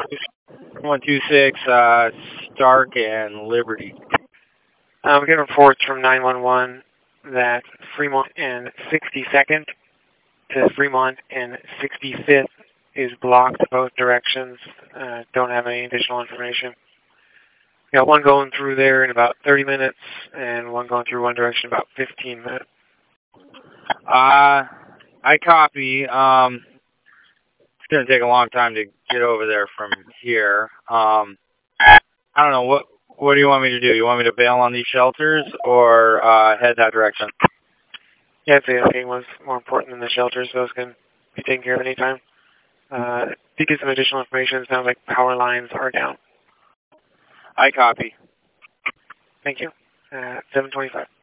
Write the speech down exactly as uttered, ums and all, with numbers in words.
one two six, uh, Stark and Liberty. Uh, we get reports from nine one one that Fremont and sixty-second to Fremont and sixty-fifth is blocked both directions. Uh, don't have any additional information. We got one going through there in about thirty minutes and one going through one direction about fifteen minutes. Uh, I copy. Um, it's going to take a long time to get over there from here. Um, I don't know. What What do you want me to do? You want me to bail on these shelters or uh, head that direction? Yeah, I'd say the thing was more important than the shelters. Those can be taken care of anytime. Uh, to get some additional information, it sounds like power lines are down. I copy. Thank you. Uh, seven twenty-five.